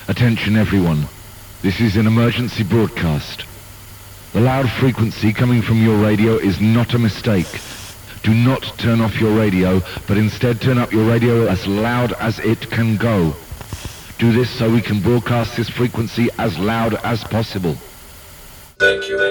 Attention everyone. This is an emergency broadcast. The loud frequency coming from your radio is not a mistake. Do not turn off your radio, but instead turn up your radio as loud as it can go. Do this so we can broadcast this frequency as loud as possible. Thank you.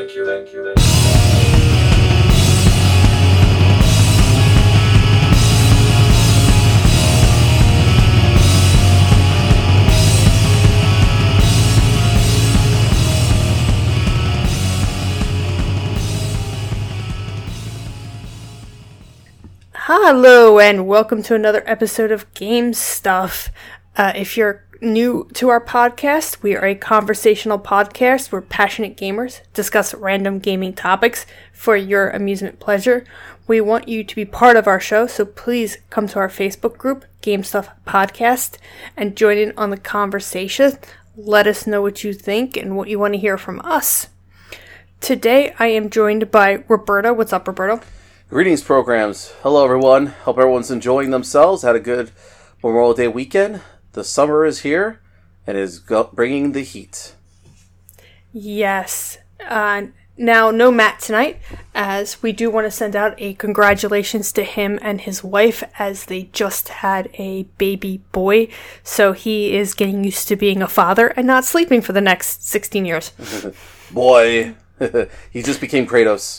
Hello and welcome to another episode of Game Stuff. If you're new to our podcast, we are a conversational podcast where passionate gamers discuss random gaming topics for your amusement pleasure. We want you to be part of our show, so please come to our Facebook group, Game Stuff Podcast, and join in on the conversation. Let us know what you think and what you want to hear from us. Today I am joined by Roberto. What's up, Roberto? Greetings, programs. Hello, everyone. Hope everyone's enjoying themselves. Had a good Memorial Day weekend. The summer is here and is bringing the heat. Yes. Now, no Matt tonight, as we do want to send out a congratulations to him and his wife as they just had a baby boy. So he is getting used to being a father and not sleeping for the next 16 years. Boy, he just became Kratos.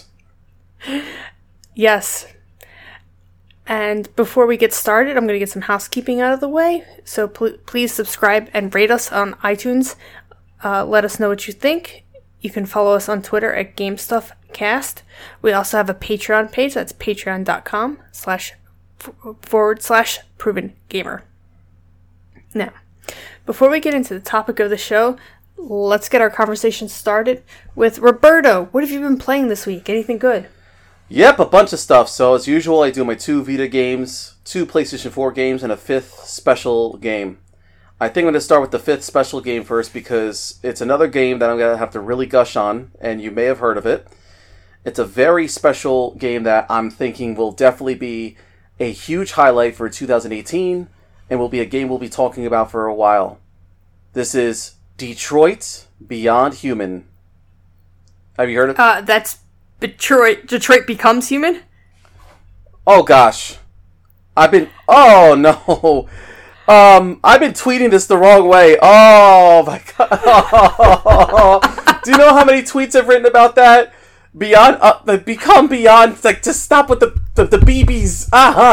Yes. And before we get started, I'm going to get some housekeeping out of the way. So please subscribe and rate us on iTunes. Let us know what you think. You can follow us on Twitter at GameStuffCast. We also have a Patreon page. That's patreon.com//provengamer. Now, before we get into the topic of the show, let's get our conversation started with Roberto. What have you been playing this week? Anything good? Yep, a bunch of stuff. So, as usual, I do my 2 Vita games, 2 PlayStation 4 games, and a 5th special game. I think I'm going to start with the 5th special game first because it's another game that I'm going to have to really gush on, and you may have heard of it. It's a very special game that I'm thinking will definitely be a huge highlight for 2018, and will be a game we'll be talking about for a while. This is Detroit Beyond Human. Have you heard of it? That's Detroit Becomes Human? Oh gosh. I've been tweeting this the wrong way. Oh my god. Do you know how many tweets I've written about that? Beyond, become beyond, like, just stop with the BBs.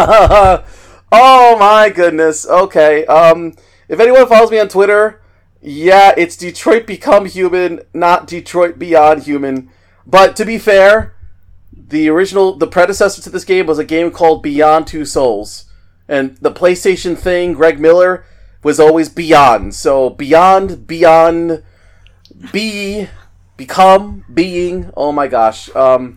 Oh my goodness. Okay. If anyone follows me on Twitter, yeah, it's Detroit Become Human, not Detroit Beyond Human. But to be fair, the predecessor to this game was a game called Beyond Two Souls. And the PlayStation thing, Greg Miller, was always Beyond. So Beyond, Become, Being. Oh my gosh. Wow.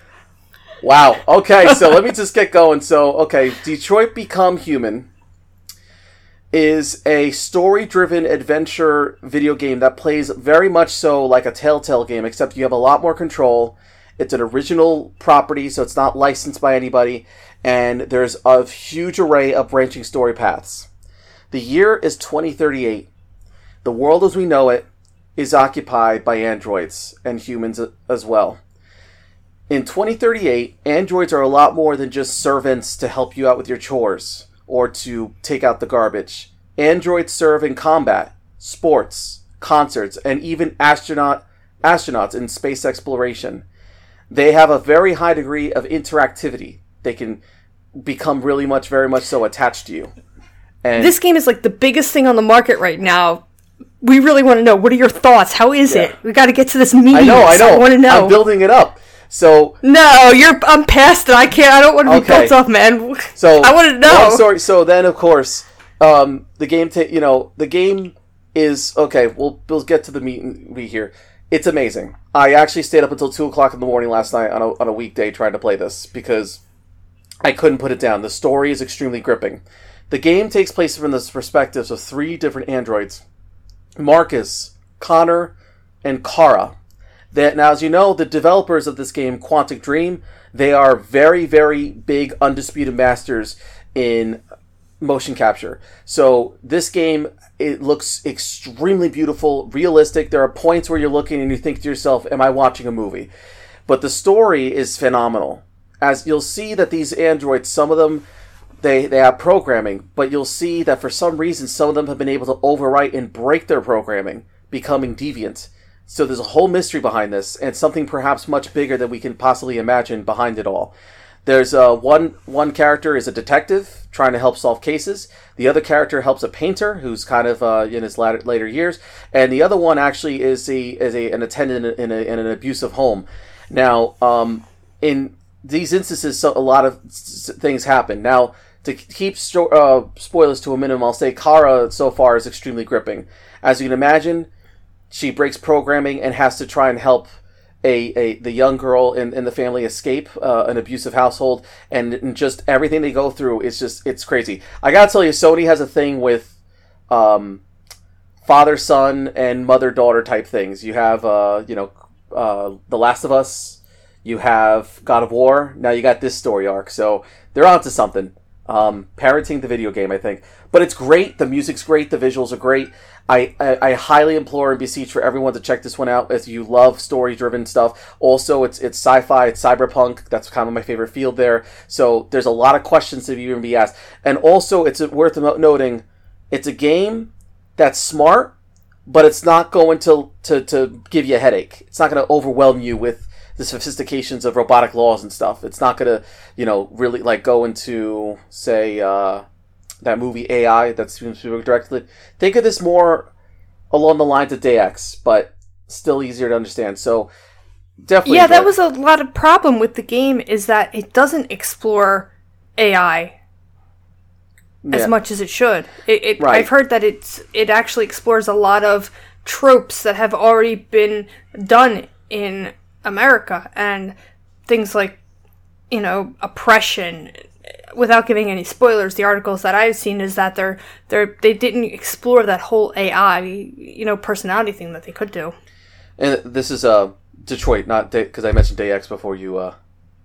Okay, so let me just get going. So, okay, Detroit Become Human is a story-driven adventure video game that plays very much so like a Telltale game, except you have a lot more control. It's an original property, so it's not licensed by anybody, and there's a huge array of branching story paths. The year is 2038. The world as we know it is occupied by androids and humans as well. In 2038, androids are a lot more than just servants to help you out with your chores or to take out the garbage. Androids serve in combat, sports, concerts, and even astronauts in space exploration. They have a very high degree of interactivity. They can become very much so attached to you. And this game is like the biggest thing on the market right now. We really want to know, what are your thoughts? How is it? We got to get to this meeting. I know. I want to know. I'm building it up. So no, I'm past it. I don't want to be built up, man. So I want to know. Sorry. So then, of course, the game. The game is okay. We'll get to the meat and wheat here. It's amazing. I actually stayed up until 2:00 in the morning last night on a weekday trying to play this because I couldn't put it down. The story is extremely gripping. The game takes place from the perspectives of 3 different androids: Marcus, Connor, and Kara. Now, as you know, the developers of this game, Quantic Dream, they are very, very big, undisputed masters in motion capture. So this game, it looks extremely beautiful, realistic. There are points where you're looking and you think to yourself, am I watching a movie? But the story is phenomenal. As you'll see that these androids, some of them, they have programming, but you'll see that for some reason, some of them have been able to overwrite and break their programming, becoming deviant. So there's a whole mystery behind this, and something perhaps much bigger than we can possibly imagine behind it all. There's one character is a detective trying to help solve cases. The other character helps a painter who's kind of in his later years, and the other one actually is an attendant in an abusive home. Now, in these instances, a lot of things happen. Now, to keep spoilers to a minimum, I'll say Kara so far is extremely gripping. As you can imagine, she breaks programming and has to try and help the young girl in the family escape an abusive household, and just everything they go through is it's crazy. I gotta tell you, Sony has a thing with father-son and mother-daughter type things. You have The Last of Us, you have God of War, now you got this story arc, so they're onto something. Parenting the video game, I think. But it's great, the music's great, the visuals are great. I highly implore and beseech for everyone to check this one out if you love story-driven stuff. Also, it's sci-fi, it's cyberpunk. That's kind of my favorite field there. So there's a lot of questions to even be asked. And also, it's worth noting, it's a game that's smart, but it's not going to give you a headache. It's not going to overwhelm you with the sophistications of robotic laws and stuff. It's not going to, really go into, say, that movie AI that's directly. Think of this more along the lines of Deus, but still easier to understand. So definitely. Yeah, that was a lot of problem with the game, is that it doesn't explore AI as much as it should. Right. I've heard that it actually explores a lot of tropes that have already been done in America, and things like, oppression. Without giving any spoilers, the articles that I've seen is that they didn't explore that whole AI, personality thing that they could do. And this is Detroit, not because I mentioned Deus before you.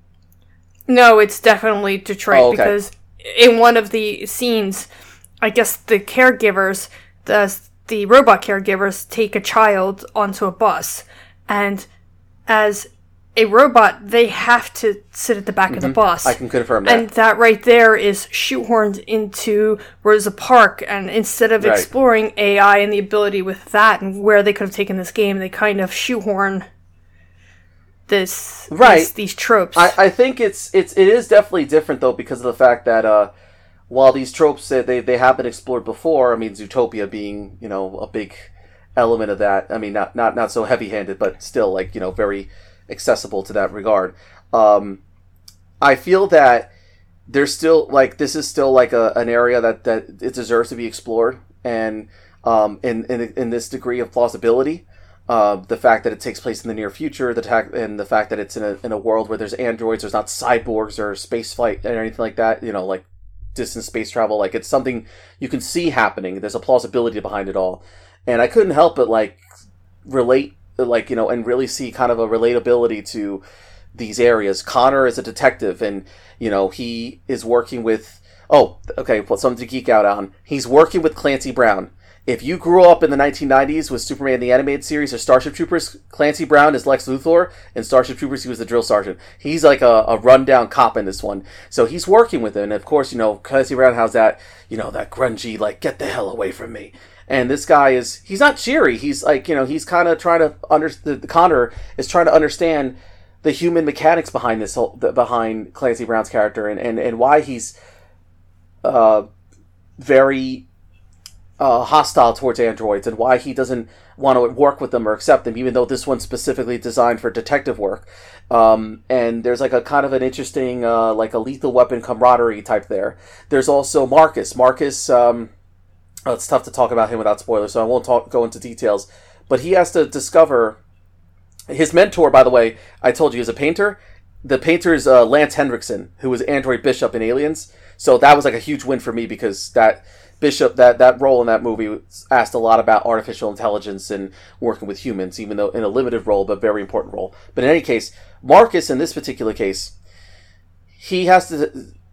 No, it's definitely Detroit. Oh, okay. Because in one of the scenes, I guess the caregivers, the robot caregivers, take a child onto a bus, and as a robot, they have to sit at the back of the bus. I can confirm that. And that right there is shoehorned into Rosa Parks. And instead of exploring AI and the ability with that and where they could have taken this game, they kind of shoehorn these tropes. I think it is definitely different though, because of the fact that while these tropes they have been explored before. I mean, Zootopia being a big element of that. I mean, not so heavy-handed, but still very accessible to that regard. I feel that there's still this is still an area that it deserves to be explored, and in this degree of plausibility, the fact that it takes place in the near future, and the fact that it's in a world where there's androids, there's not cyborgs or space flight or anything like that. Like distant space travel, it's something you can see happening. There's a plausibility behind it all, and I couldn't help but relate. And really see kind of a relatability to these areas. Connor is a detective, and, he is working with... something to geek out on. He's working with Clancy Brown. If you grew up in the 1990s with Superman the Animated Series or Starship Troopers, Clancy Brown is Lex Luthor. In Starship Troopers, he was the drill sergeant. He's a rundown cop in this one. So he's working with him, and of course, Clancy Brown has that, that grungy, get the hell away from me. And this guy he's not cheery. He's he's kind of trying to Connor is trying to understand the human mechanics behind behind Clancy Brown's character, and why he's very hostile towards androids, and why he doesn't want to work with them or accept them, even though this one's specifically designed for detective work. And there's a kind of an interesting a Lethal Weapon camaraderie type there. There's also Marcus. It's tough to talk about him without spoilers, so I won't go into details. But he has to discover... His mentor, by the way, I told you, is a painter. The painter is Lance Henriksen, who was Android Bishop in Aliens. So that was a huge win for me, because that Bishop, that role in that movie asked a lot about artificial intelligence and working with humans, even though in a limited role, but very important role. But in any case, Marcus, in this particular case, he has to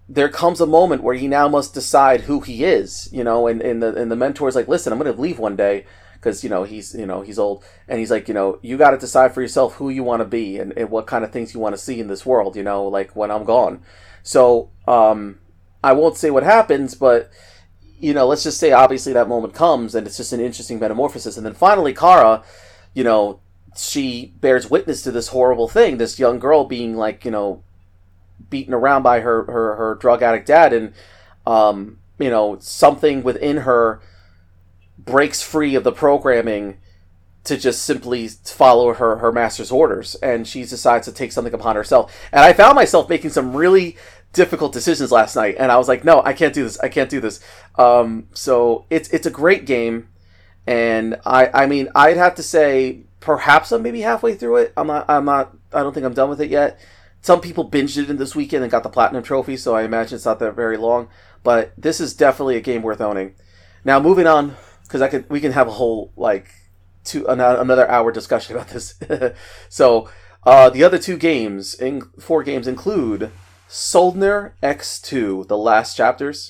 there comes a moment where he now must decide who he is, and the mentor's like, listen, I'm going to leave one day because, he's old, and he's like, you got to decide for yourself who you want to be and what kind of things you want to see in this world, like when I'm gone. So, I won't say what happens, but, let's just say obviously that moment comes and it's just an interesting metamorphosis. And then finally Kara, she bears witness to this horrible thing, this young girl being like, beaten around by her drug addict dad, and something within her breaks free of the programming to just simply follow her master's orders, and she decides to take something upon herself. And I found myself making some really difficult decisions last night, and I was like, no, I can't do this. So it's a great game, and I mean I'd have to say perhaps I'm maybe halfway through it. I don't think I'm done with it yet. Some people binged it in this weekend and got the platinum trophy, so I imagine it's not that very long. But this is definitely a game worth owning. Now, moving on, because we can have a whole another hour discussion about this. So, the other 4 games include Soldner X2: The Last Chapters.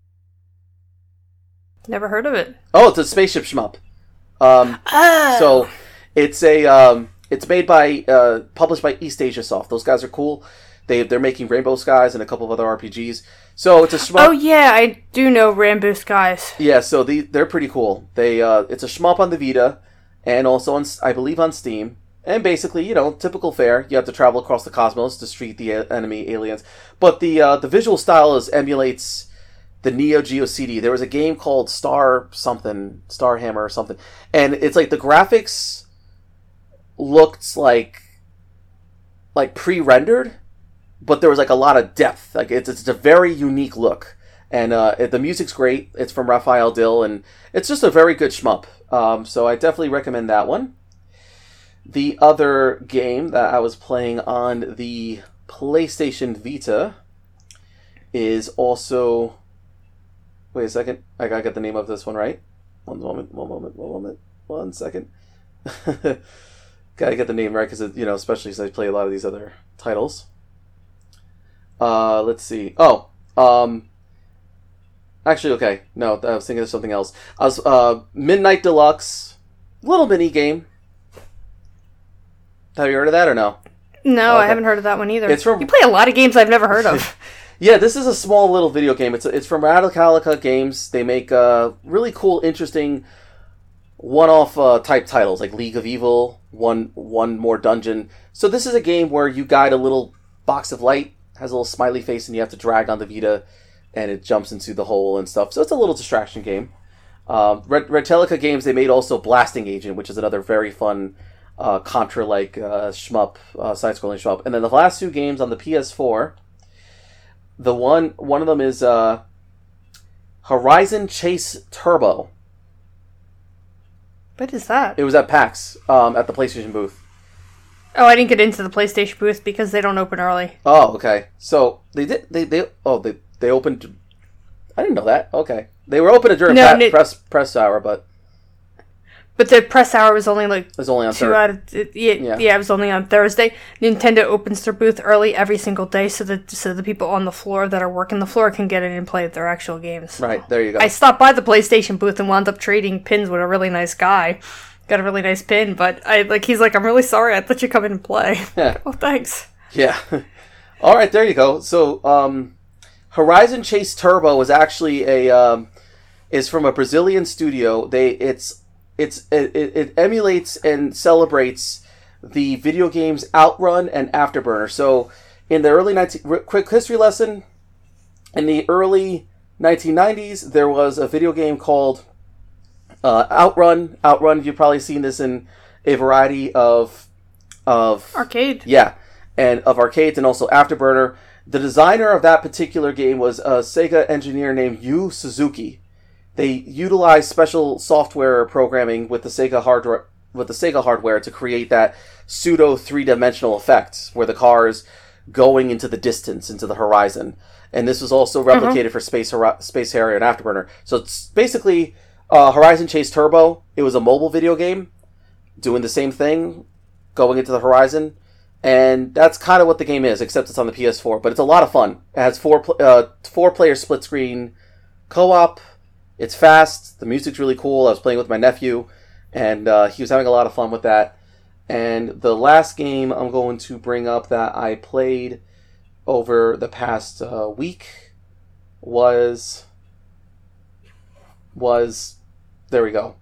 Never heard of it. Oh, it's a spaceship shmup. So it's it's made by, published by East Asia Soft. Those guys are cool. They're making Rainbow Skies and a couple of other RPGs. So it's a shmup. Oh yeah, I do know Rainbow Skies. Yeah, so they're pretty cool. It's a shmup on the Vita, and also I believe on Steam. And basically, typical fare. You have to travel across the cosmos to defeat the enemy aliens. But the visual style emulates the Neo Geo CD. There was a game called Star Hammer or something, and it's like the graphics looked like pre-rendered, but there was like a lot of depth. Like it's a very unique look, and the music's great. It's from Raphael Dill, and it's just a very good shmup. So I definitely recommend that one. The other game that I was playing on the PlayStation Vita is also... Wait a second. I gotta get the name of this one right. One second. Gotta get the name right, because, especially since I play a lot of these other titles. Let's see. Actually, okay. No, I was thinking of something else. Midnight Deluxe. Little mini game. Have you heard of that or no? No, Okay. I haven't heard of that one either. It's from... You play a lot of games I've never heard of. Yeah, this is a small little video game. It's from Radicalica Games. They make really cool, interesting one-off type titles, like League of Evil, One More Dungeon. So this is a game where you guide a little box of light, has a little smiley face, and you have to drag on the Vita, and it jumps into the hole and stuff. So it's a little distraction game. Radicalica Games, they made also Blasting Agent, which is another very fun Contra-like shmup, side-scrolling shmup. And then the last 2 games on the PS4... one of them is Horizon Chase Turbo. What is that? It was at PAX, at the PlayStation booth. Oh, I didn't get into the PlayStation booth because they don't open early. Oh, okay. So they opened. I didn't know that. Okay, they were open during press hour, but the press hour was only it was only on 2 out of it was only on Thursday. Nintendo opens their booth early every single day, so the people on the floor that are working the floor can get in and play their actual games. Right, there you go. I stopped by the PlayStation booth and wound up trading pins with a really nice guy. Got a really nice pin, but he's like, I'm really sorry, I thought you'd come in and play. Yeah. Oh, thanks. Yeah. All right, there you go. So, Horizon Chase Turbo is actually is from a Brazilian studio. It emulates and celebrates the video games Outrun and Afterburner. So, in the quick history lesson, in the early 1990s, there was a video game called Outrun. Outrun, you've probably seen this in a variety of arcade. Yeah, and of arcades, and also Afterburner. The designer of that particular game was a Sega engineer named Yu Suzuki. They utilized special software programming with the Sega hardware to create that pseudo 3-dimensional effect where the car is going into the distance, into the horizon. And this was also replicated for Space Harrier and Afterburner. So it's basically Horizon Chase Turbo. It was a mobile video game doing the same thing, going into the horizon. And that's kind of what the game is, except it's on the PS4. But it's a lot of fun. It has four-player split screen co-op. It's fast. The music's really cool. I was playing with my nephew, and he was having a lot of fun with that. And the last game I'm going to bring up that I played over the past week was there we go.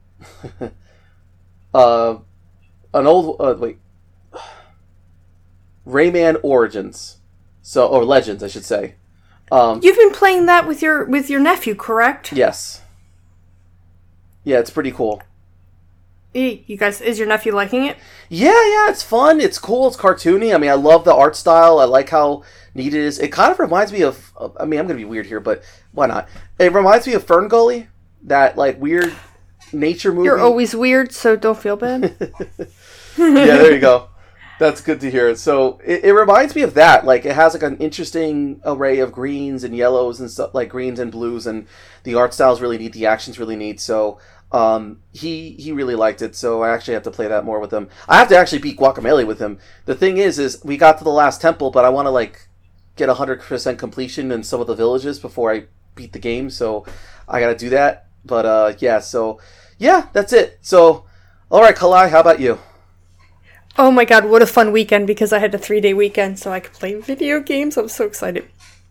Rayman Origins, or Legends, I should say. You've been playing that with your nephew, correct? Yes. Yeah, it's pretty cool. You guys, is your nephew liking it? Yeah, it's fun. It's cool. It's cartoony. I mean, I love the art style. I like how neat it is. It kind of reminds me of. I mean, I'm gonna be weird here, but why not? It reminds me of Fern Gully, that like weird nature movie. You're always weird, so don't feel bad. Yeah, there you go. That's good to hear. So it reminds me of that. Like it has like an interesting array of greens and yellows and stuff, like greens and blues, and the art style is really neat. The action's really neat. So he really liked it. So I actually have to play that more with him. I have to actually beat Guacamelee with him. The thing is we got to the last temple, but I want to like get 100% completion in some of the villages before I beat the game. So I got to do that. But yeah. So yeah, that's it. So all right, Kalai, how about you? Oh my god, what a fun weekend, because I had a 3-day weekend so I could play video games. I'm so excited.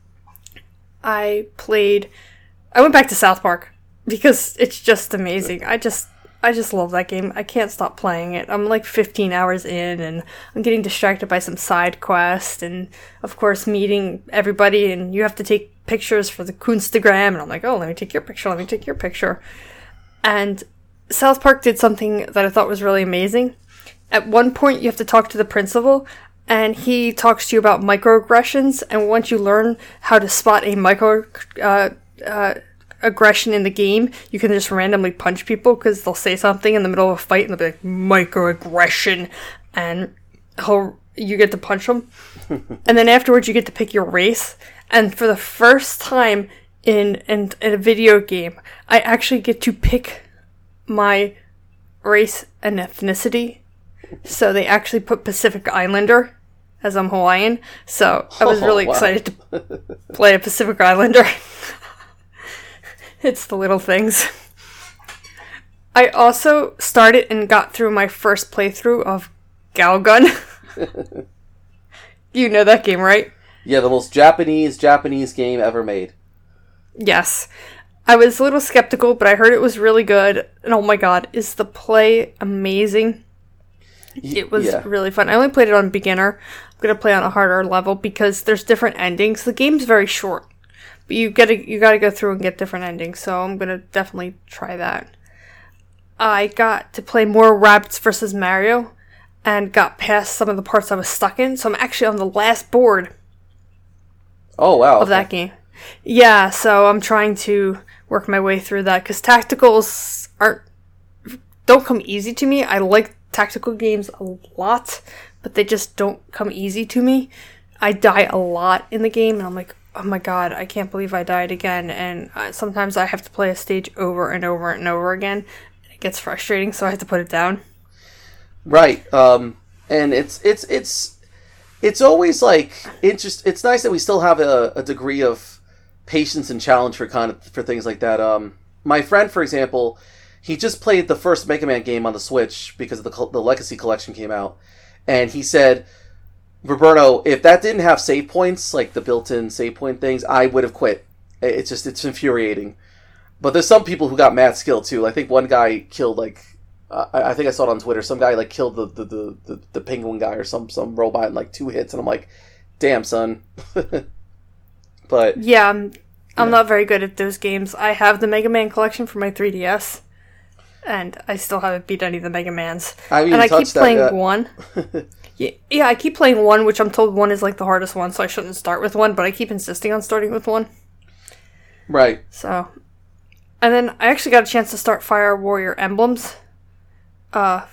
I went back to South Park because it's just amazing. I just love that game. I can't stop playing it. I'm like 15 hours in and I'm getting distracted by some side quest and of course meeting everybody, and you have to take pictures for the Kunstagram, and I'm like, oh, let me take your picture. And South Park did something that I thought was really amazing. At one point, you have to talk to the principal, and he talks to you about microaggressions, and once you learn how to spot a aggression in the game, you can just randomly punch people, because they'll say something in the middle of a fight, and they'll be like, microaggression, and you get to punch them. And then afterwards, you get to pick your race, and for the first time in a video game, I actually get to pick my race and ethnicity. So they actually put Pacific Islander, as I'm Hawaiian. So I was really excited to play a Pacific Islander. It's the little things. I also started and got through my first playthrough of Galgun. You know that game, right? Yeah, the most Japanese game ever made. Yes. I was a little skeptical, but I heard it was really good. And oh my god, is the play amazing? It was really fun. I only played it on beginner. I'm going to play on a harder level because there's different endings. The game's very short, but you got to go through and get different endings. So I'm going to definitely try that. I got to play more Rabbids vs. Mario and got past some of the parts I was stuck in. So I'm actually on the last board. Oh, wow. Of that game. Yeah, so I'm trying to work my way through that because tacticals don't come easy to me. I like tactical games a lot, but they just don't come easy to me. I die a lot in the game, and I'm like, oh my god, I can't believe I died again. And sometimes I have to play a stage over and over and over again. It gets frustrating, so I have to put it down. Right, and it's always like it's nice that we still have a degree of patience and challenge for things like that. My friend, for example, he just played the first Mega Man game on the Switch because the Legacy Collection came out. And he said, Roberto, if that didn't have save points, like the built-in save point things, I would have quit. It's infuriating. But there's some people who got mad skill, too. I think one guy killed, I think I saw it on Twitter, some guy, killed the penguin guy or some robot in, 2 hits. And I'm like, damn, son. But yeah, I'm not very good at those games. I have the Mega Man collection for my 3DS. And I still haven't beat any of the Mega Mans. I keep playing 1. Yeah, I keep playing 1, which I'm told 1 is the hardest one, so I shouldn't start with 1, but I keep insisting on starting with 1. Right. So, and then I actually got a chance to start Fire Warrior Emblems. Fire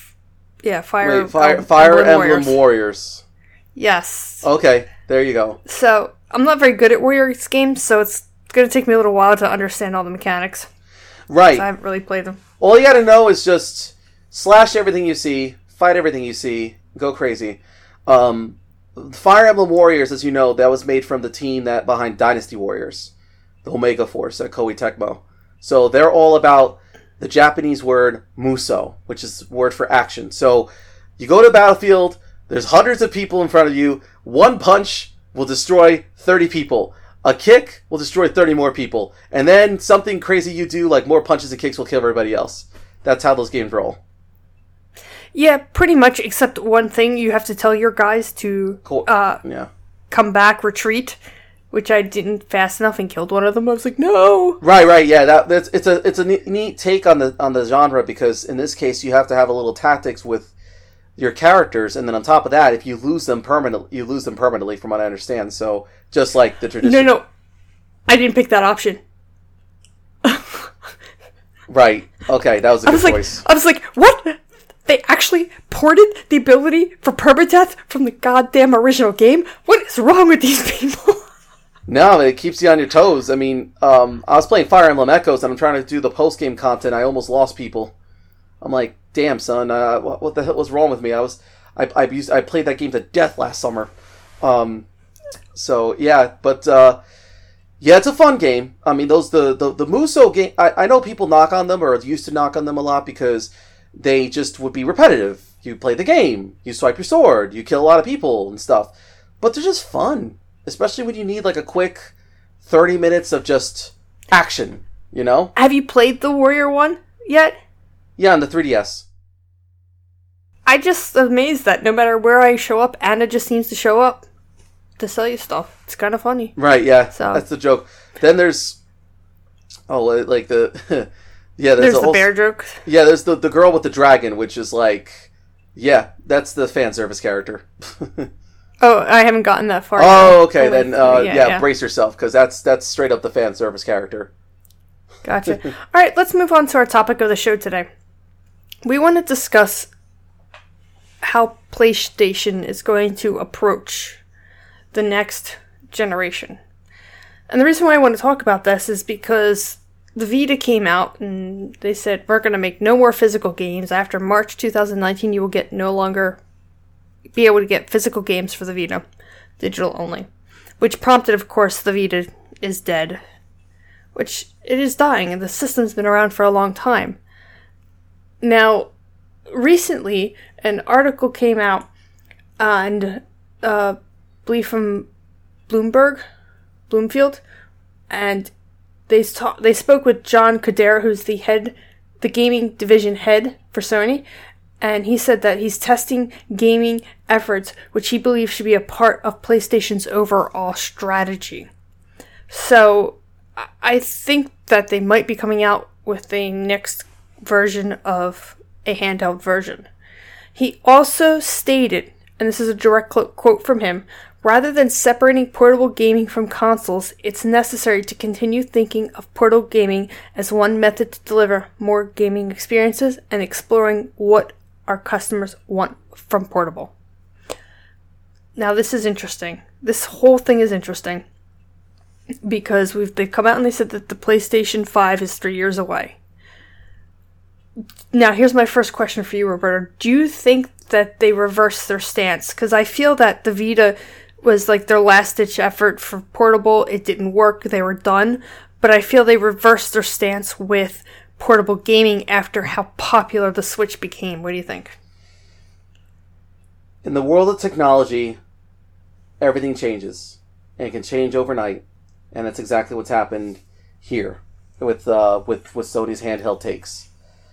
Emblem Warriors. Yes. Okay, there you go. So, I'm not very good at Warriors games, so it's going to take me a little while to understand all the mechanics. Right. I haven't really played them. All you gotta know is just slash everything you see, fight everything you see, go crazy. Fire Emblem Warriors, as you know, that was made from the team that behind Dynasty Warriors, the Omega Force at Koei Tecmo. So they're all about the Japanese word muso, which is word for action. So you go to a battlefield, there's hundreds of people in front of you, one punch will destroy 30 people. A kick will destroy 30 more people. And then something crazy you do, like more punches and kicks, will kill everybody else. That's how those games roll. Yeah, pretty much, except one thing, you have to tell your guys to come back, retreat, which I didn't fast enough and killed one of them. I was like, no! Right, yeah. It's a neat take on the genre, because in this case you have to have a little tactics with your characters, and then on top of that, if you lose them permanently, from what I understand. So just like the tradition. No, I didn't pick that option. Right. Okay, that was a good choice. I was like, what? They actually ported the ability for permadeath from the goddamn original game? What is wrong with these people? No, it keeps you on your toes. I mean, I was playing Fire Emblem Echoes, and I'm trying to do the post-game content. I almost lost people. I'm like, damn, son, what the hell was wrong with me? I played that game to death last summer. So yeah, but yeah, it's a fun game. I mean, the Muso game. I know people knock on them, or used to knock on them a lot, because they just would be repetitive. You play the game, you swipe your sword, you kill a lot of people and stuff, but they're just fun, especially when you need like a quick 30 minutes of just action. You know? Have you played the Warrior one yet? Yeah, on the 3DS. I just amazed that no matter where I show up, Anna just seems to show up to sell you stuff. It's kind of funny. Right, yeah. So that's the joke. Then there's like the yeah, there's the bear joke. Yeah, there's the girl with the dragon, which is like, yeah, that's the fan service character. Oh, I haven't gotten that far. Oh, okay, then brace yourself, because that's straight up the fan service character. Gotcha. All right, let's move on to our topic of the show today. We want to discuss how PlayStation is going to approach the next generation. And the reason why I want to talk about this is because the Vita came out and they said, we're going to make no more physical games. After March 2019, you will no longer be able to get physical games for the Vita, digital only. Which prompted, of course, the Vita is dead. Which, it is dying, and the system's been around for a long time. Now, recently, an article came out, and I believe from Bloomfield, and they spoke with John Kodera, who's the gaming division head for Sony, and he said that he's testing gaming efforts, which he believes should be a part of PlayStation's overall strategy. So, I think that they might be coming out with a next version of a handheld version. He also stated, and this is a direct quote from him, rather than separating portable gaming from consoles, it's necessary to continue thinking of portable gaming as one method to deliver more gaming experiences and exploring what our customers want from portable. Now, this is interesting. This whole thing is interesting. Because they've come out and they said that the PlayStation 5 is 3 years away. Now, here's my first question for you, Roberto. Do you think that they reversed their stance? Because I feel that the Vita was like their last-ditch effort for portable. It didn't work. They were done. But I feel they reversed their stance with portable gaming after how popular the Switch became. What do you think? In the world of technology, everything changes. And it can change overnight. And that's exactly what's happened here with Sony's handheld takes.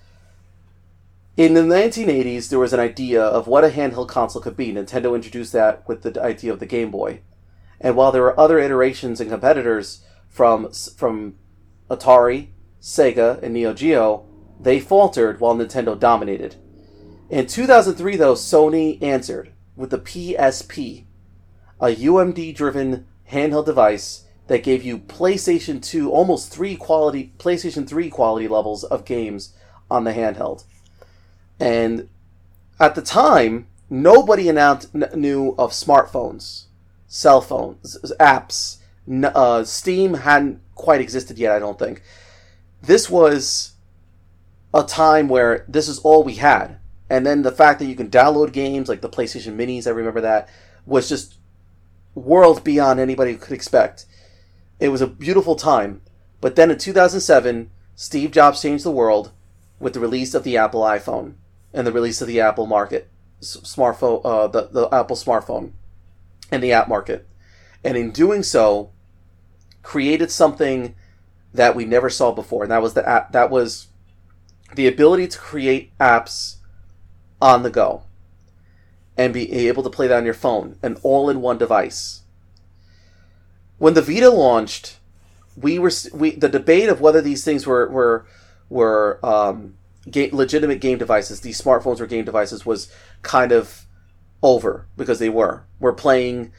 In the 1980s, there was an idea of what a handheld console could be. Nintendo introduced that with the idea of the Game Boy. And while there were other iterations and competitors from Atari, Sega, and Neo Geo, they faltered while Nintendo dominated. In 2003, though, Sony answered with the PSP, a UMD-driven handheld device that gave you PlayStation 2, almost PlayStation 3 quality levels of games on the handheld. And at the time, nobody knew of smartphones, cell phones, apps. Steam hadn't quite existed yet, I don't think. This was a time where this is all we had. And then the fact that you can download games like the PlayStation Minis, I remember that, was just worlds beyond anybody could expect. It was a beautiful time. But then in 2007, Steve Jobs changed the world with the release of the Apple iPhone and the release of the Apple market smartphone, the Apple smartphone and the app market. And in doing so, created something that we never saw before, and that was the app. That was the ability to create apps on the go and be able to play that on your phone, an all-in-one device. When the Vita launched, the debate of whether these things were legitimate game devices, these smartphones were game devices, was kind of over, because they were. We're playing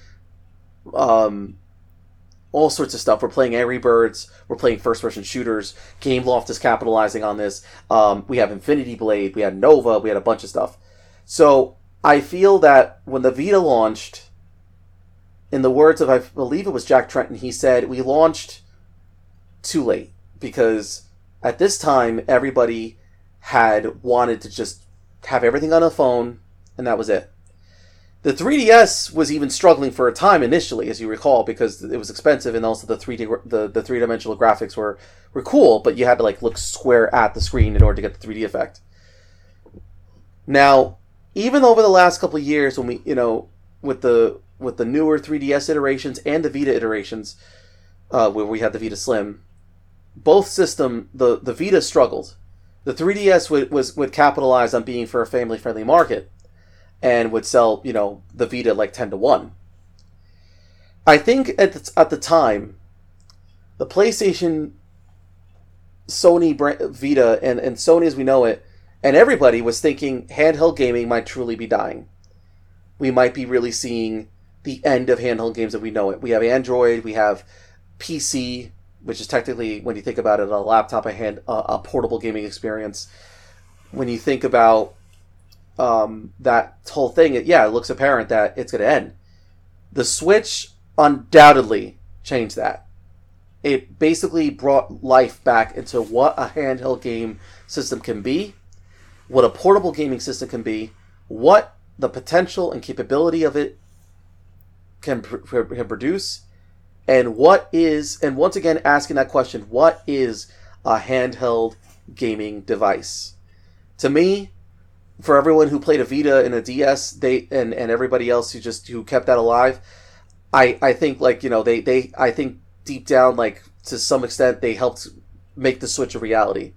all sorts of stuff. We're playing Angry Birds. We're playing first-person shooters. Gameloft is capitalizing on this. We have Infinity Blade. We had Nova. We had a bunch of stuff. So I feel that when the Vita launched, in the words of, I believe it was Jack Tretton, he said, we launched too late, because at this time, everybody had wanted to just have everything on a phone, and that was it. The 3DS was even struggling for a time initially, as you recall, because it was expensive, and also the three-dimensional graphics were cool, but you had to look square at the screen in order to get the 3D effect. Now, even over the last couple of years, when we, with the newer 3DS iterations and the Vita iterations, where we had the Vita Slim, both system, the Vita struggled. The 3DS would capitalize on being for a family-friendly market, and would sell, the Vita 10-1. I think at the time, the PlayStation, Sony Vita, and Sony as we know it, and everybody was thinking handheld gaming might truly be dying. We might be really seeing the end of handheld games that we know it. We have Android, we have PC, which is technically, when you think about it, a laptop, a portable gaming experience. When you think about that whole thing, it looks apparent that it's going to end. The Switch undoubtedly changed that. It basically brought life back into what a handheld game system can be, what a portable gaming system can be, what the potential and capability of it can produce, and once again asking that question, what is a handheld gaming device? To me, for everyone who played a Vita and a DS, and everybody else who kept that alive, I think I think deep down, to some extent, they helped make the Switch a reality.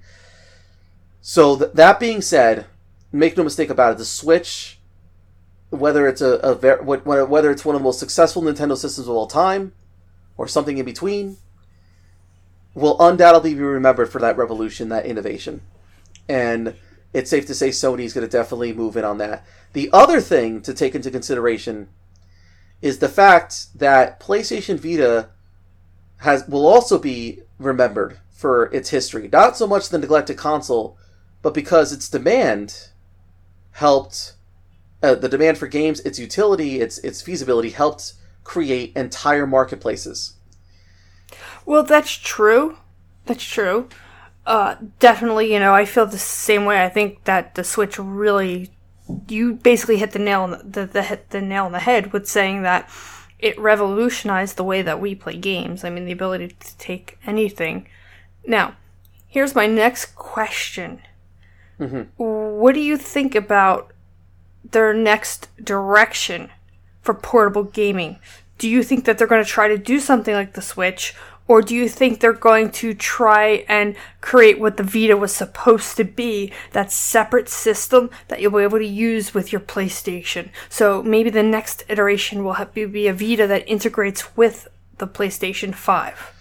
So that being said, make no mistake about it, the Switch, whether it's whether it's one of the most successful Nintendo systems of all time, or something in between, will undoubtedly be remembered for that revolution, that innovation. And it's safe to say Sony's going to definitely move in on that. The other thing to take into consideration is the fact that PlayStation Vita will also be remembered for its history. Not so much the neglected console, but because its demand helped, the demand for games, its utility, its feasibility helped create entire marketplaces. Well, that's true. That's true. Definitely, I feel the same way. I think that the Switch really, you basically hit the nail on the nail on the head with saying that it revolutionized the way that we play games. I mean, the ability to take anything. Now, here's my next question. Mm-hmm. What do you think about their next direction for portable gaming? Do you think that they're going to try to do something like the Switch? Or do you think they're going to try and create what the Vita was supposed to be, that separate system that you'll be able to use with your PlayStation? So maybe the next iteration will be a Vita that integrates with the PlayStation 5.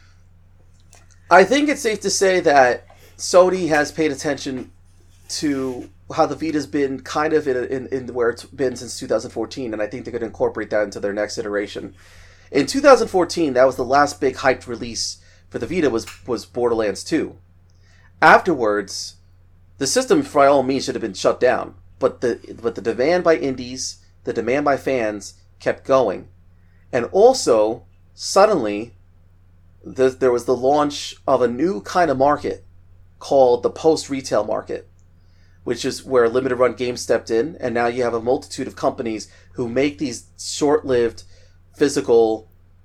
I think it's safe to say that Sony has paid attention to how the Vita's been kind of in where it's been since 2014, and I think they're going to incorporate that into their next iteration. In 2014, that was the last big hyped release for the Vita was Borderlands 2. Afterwards, the system, by all means, should have been shut down. But the demand by indies, the demand by fans, kept going. And also, suddenly, there was the launch of a new kind of market called the post-retail market, which is where limited run games stepped in, and now you have a multitude of companies who make these short-lived physical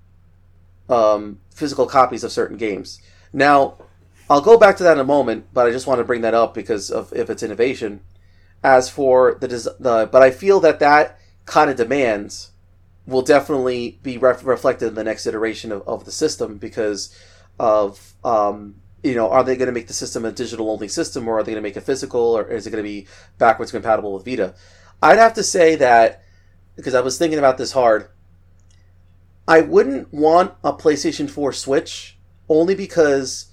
copies of certain games. Now, I'll go back to that in a moment, but I just want to bring that up because of if it's innovation. As for but I feel that kind of demands will definitely be reflected in the next iteration of the system because of are they going to make the system a digital-only system, or are they going to make it physical, or is it going to be backwards compatible with Vita? I'd have to say that, because I was thinking about this hard, I wouldn't want a PlayStation 4 Switch, only because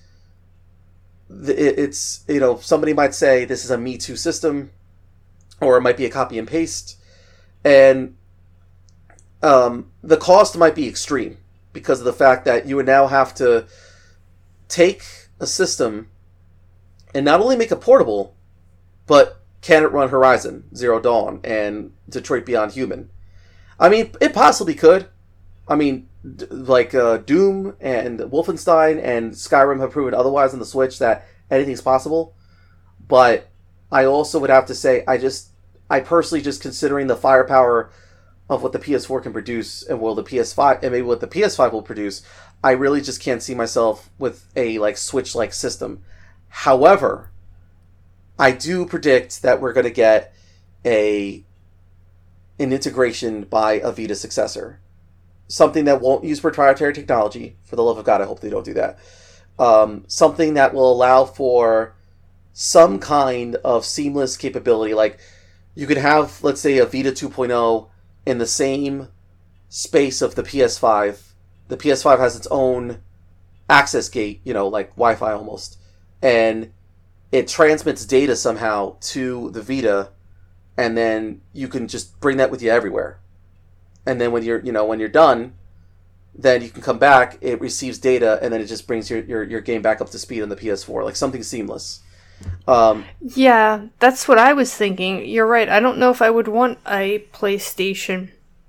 it's, somebody might say this is a Me Too system, or it might be a copy and paste, and the cost might be extreme because of the fact that you would now have to take a system and not only make it portable, but can it run Horizon Zero Dawn and Detroit Beyond Human? I mean, it possibly could. I mean, Doom and Wolfenstein and Skyrim have proven otherwise on the Switch that anything's possible. But I also would have to say, I personally, just considering the firepower of what the PS4 can produce and will the PS5 and maybe what the PS5 will produce, I really just can't see myself with a Switch-like system. However, I do predict that we're going to get an integration by a Vita successor. Something that won't use proprietary technology. For the love of God, I hope they don't do that. Something that will allow for some kind of seamless capability. Like, you could have, let's say, a Vita 2.0 in the same space of the PS5. The PS5 has its own access gate, like Wi-Fi almost. And it transmits data somehow to the Vita, and then you can just bring that with you everywhere. And then when you're done, then you can come back, it receives data, and then it just brings your game back up to speed on the PS4, like something seamless. Yeah, that's what I was thinking. You're right. I don't know if I would want a PlayStation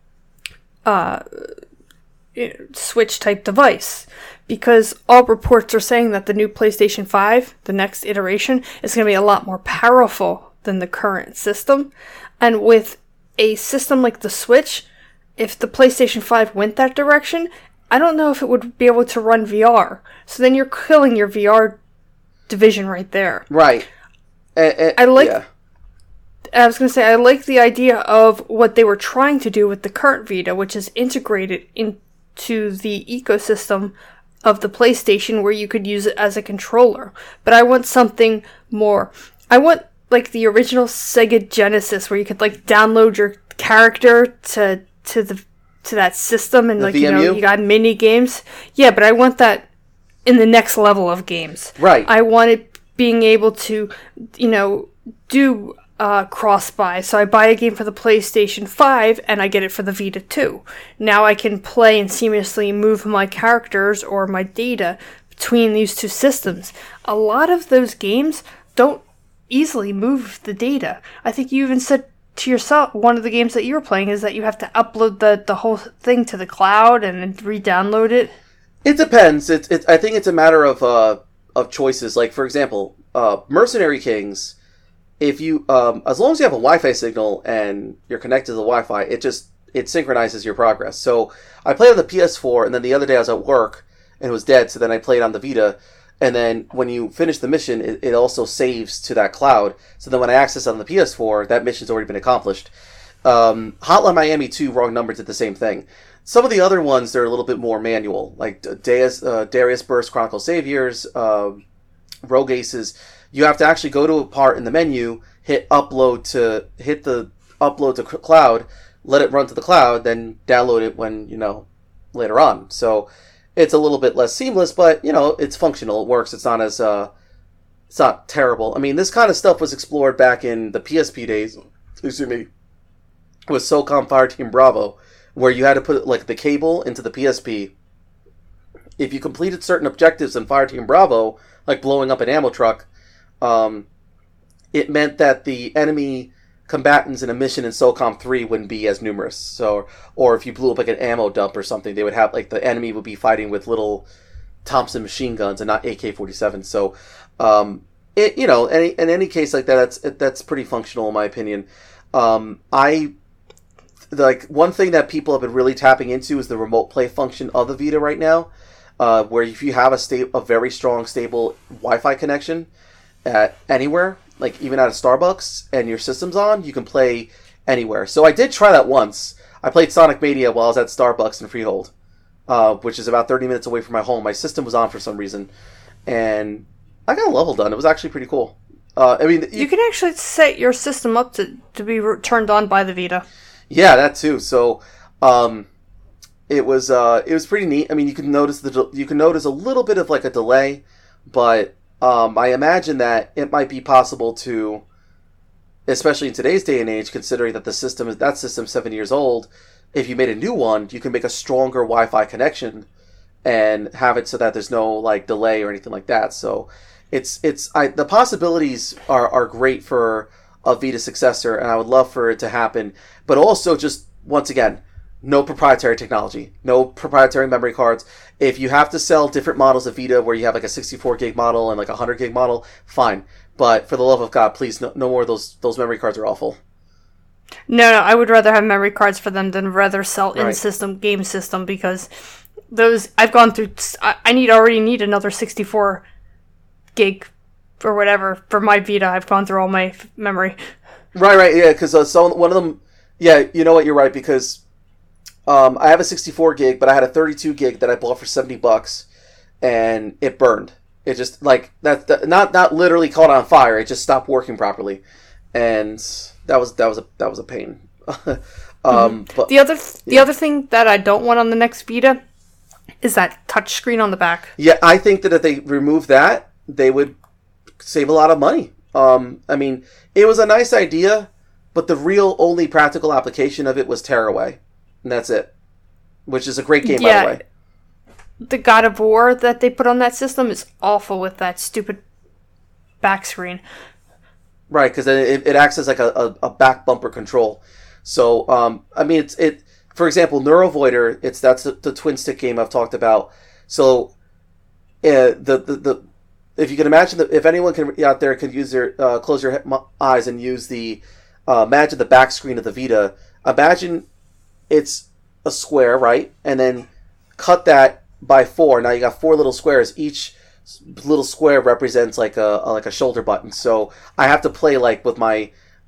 Switch type device, because all reports are saying that the new PlayStation 5, the next iteration, is going to be a lot more powerful than the current system. And with a system like the Switch, if the PlayStation 5 went that direction, I don't know if it would be able to run VR. So then you're killing your VR division right there. Right. I was going to say, I like the idea of what they were trying to do with the current Vita, which is integrated into the ecosystem of the PlayStation where you could use it as a controller. But I want something more. I want, the original Sega Genesis, where you could, download your character to that system, and, you got mini games. Yeah, but I want that in the next level of games. Right. I wanted being able to, do cross-buy. So I buy a game for the PlayStation 5 and I get it for the Vita 2. Now I can play and seamlessly move my characters or my data between these two systems. A lot of those games don't easily move the data. I think you even said to yourself, one of the games that you were playing is that you have to upload the whole thing to the cloud and then re-download it. It depends. I think it's a matter of choices. Like, for example, Mercenary Kings, if you as long as you have a Wi-Fi signal and you're connected to the Wi-Fi, it synchronizes your progress. So I played on the PS4, and then the other day I was at work and it was dead, so then I played on the Vita, and then when you finish the mission, it also saves to that cloud. So then when I access on the PS4, that mission's already been accomplished. Hotline Miami 2, Wrong Number, did the same thing. Some of the other ones, they're a little bit more manual, like Darius Burst Chronicle Saviors, Rogue Aces. You have to actually go to a part in the menu, hit the upload to cloud, let it run to the cloud, then download it when, later on. So it's a little bit less seamless, but, it's functional. It works. It's not as, it's not terrible. I mean, this kind of stuff was explored back in the PSP days, with SOCOM Fireteam Bravo, where you had to put the cable into the PSP. If you completed certain objectives in Fireteam Bravo, like blowing up an ammo truck, it meant that the enemy combatants in a mission in SOCOM 3 wouldn't be as numerous. So, or if you blew up an ammo dump or something, they would have the enemy would be fighting with little Thompson machine guns and not AK-47. So, in any case like that, that's pretty functional in my opinion. I like one thing that people have been really tapping into is the remote play function of the Vita right now, where if you have a very strong, stable Wi-Fi connection at anywhere, like even at a Starbucks, and your system's on, you can play anywhere. So I did try that once. I played Sonic Mania while I was at Starbucks in Freehold, which is about 30 minutes away from my home. My system was on for some reason, and I got a level done. It was actually pretty cool. I mean, you can actually set your system up to be turned on by the Vita. Yeah, that too. So, it was pretty neat. I mean, you can notice a little bit of like a delay, but I imagine that it might be possible to, especially in today's day and age, considering that that system's 7 years old. If you made a new one, you can make a stronger Wi-Fi connection and have it so that there's no like delay or anything like that. So, the possibilities are great for a Vita successor, and I would love for it to happen. But also, just once again, no proprietary technology, no proprietary memory cards. If you have to sell different models of Vita where you have like a 64 gig model and like a 100 gig model, fine. But for the love of God, please, no more of those memory cards are awful. No, I would rather have memory cards for them than rather sell in-system game system, because those I've gone through. I already need another 64 gig or whatever for my Vita. I've gone through all my memory. Right, yeah, because one of them, yeah, you know what, you're right, because I have a 64 gig, but I had a 32 gig that I bought for $70, and it burned. It just, like, not literally caught on fire, it just stopped working properly, and that was a pain. But the other thing that I don't want on the next Vita is that touchscreen on the back. Yeah, I think that if they remove that, they would save a lot of money. I mean, it was a nice idea, but the real only practical application of it was Tearaway, and that's it. Which is a great game, by the way. The God of War that they put on that system is awful with that stupid back screen. Right, because it acts as like a back bumper control. So, I mean, for example, Neurovoider, that's the twin stick game I've talked about. So, if you can imagine if anyone out there can use their close your eyes and use imagine the back screen of the Vita. Imagine it's a square, right? And then cut that by 4. Now you got 4 little squares. Each little square represents like a shoulder button. So I have to play like with my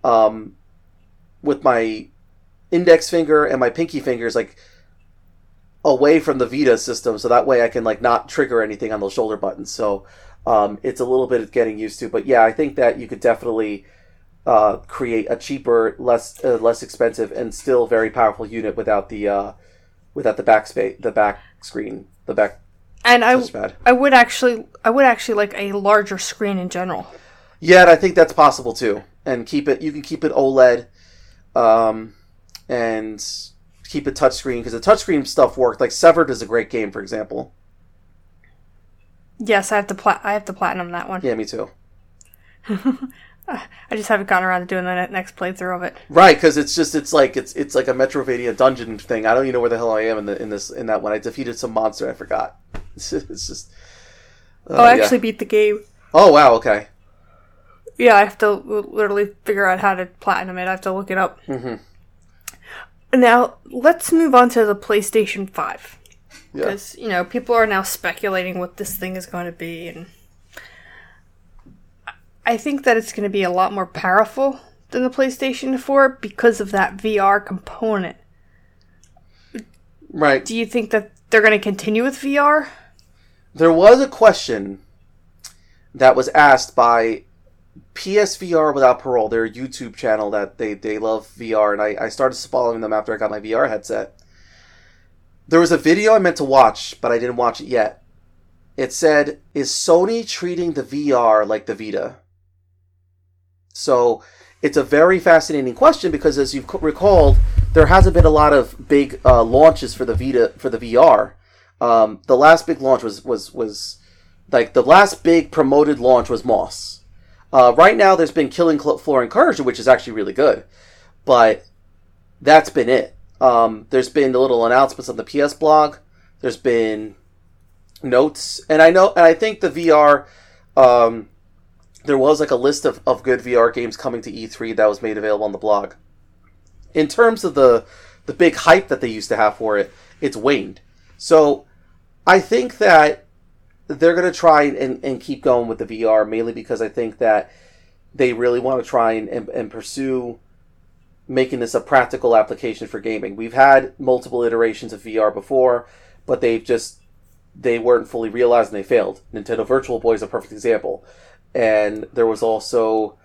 index finger and my pinky fingers like away from the Vita system, so that way I can like not trigger anything on those shoulder buttons. So it's a little bit of getting used to, but yeah, I think that you could definitely create a cheaper, less expensive, and still very powerful unit without the back screen, the back. And I would actually like a larger screen in general. Yeah, and I think that's possible too. And you can keep it OLED, and keep it touchscreen, because the touchscreen stuff worked. Like Severed is a great game, for example. Yes, I have to platinum that one. Yeah, me too. I just haven't gotten around to doing the next playthrough of it. Right, because it's like a Metrovania dungeon thing. I don't even know where the hell I am in that one. I defeated some monster. I forgot. It's just. I actually beat the game. Oh wow! Okay. Yeah, I have to literally figure out how to platinum it. I have to look it up. Mm-hmm. Now let's move on to the PlayStation 5. Yeah. Because people are now speculating what this thing is going to be, and I think that it's going to be a lot more powerful than the PlayStation 4 because of that VR component. Right. Do you think that they're going to continue with VR? There was a question that was asked by PSVR Without Parole, their YouTube channel that they love VR, and I started following them after I got my VR headset. There was a video I meant to watch, but I didn't watch it yet. It said, "Is Sony treating the VR like the Vita?" So it's a very fascinating question, because as you've recalled, there hasn't been a lot of big launches for the Vita, for the VR. The last big launch was like the last big promoted launch was Moss. Right now there's been Killing Floor Incursion, which is actually really good, but that's been it. There's been the little announcements on the PS blog. There's been notes, and I think the VR there was like a list of good VR games coming to E3 that was made available on the blog. In terms of the big hype that they used to have for it, it's waned. So I think that they're going to try and keep going with the VR, mainly because I think that they really want to try and pursue making this a practical application for gaming. We've had multiple iterations of VR before, but they weren't fully realized and they failed. Nintendo Virtual Boy is a perfect example. And there was also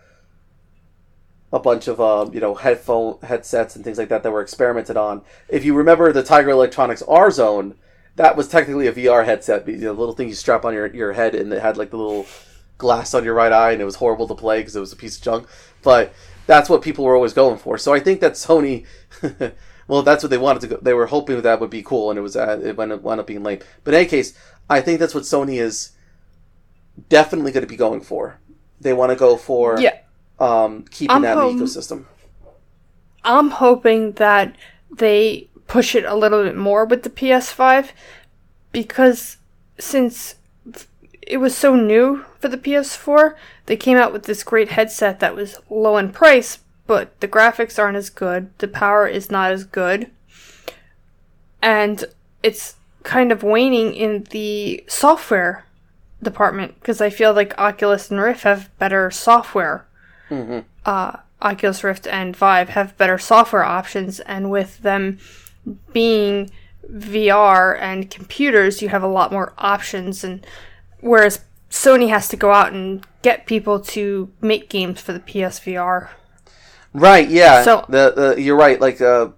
a bunch of headsets and things like that were experimented on. If you remember the Tiger Electronics R-Zone, that was technically a VR headset. The little thing you strap on your head, and it had like the little glass on your right eye, and it was horrible to play because it was a piece of junk. But that's what people were always going for. So I think that Sony, well, that's what they wanted to go. They were hoping that would be cool, and it wound up being lame. But in any case, I think that's what Sony is definitely going to be going for. They want to go for keeping that in the ecosystem. I'm hoping that they push it a little bit more with the PS5, because since it was so new for the PS4, they came out with this great headset that was low in price, but the graphics aren't as good, the power is not as good, and it's kind of waning in the software department, because I feel like Oculus and Rift have better software. Oculus Rift and Vive have better software options, and with them being VR and computers, you have a lot more options, and whereas Sony has to go out and get people to make games for the PSVR. Right, yeah. So you're right. Like the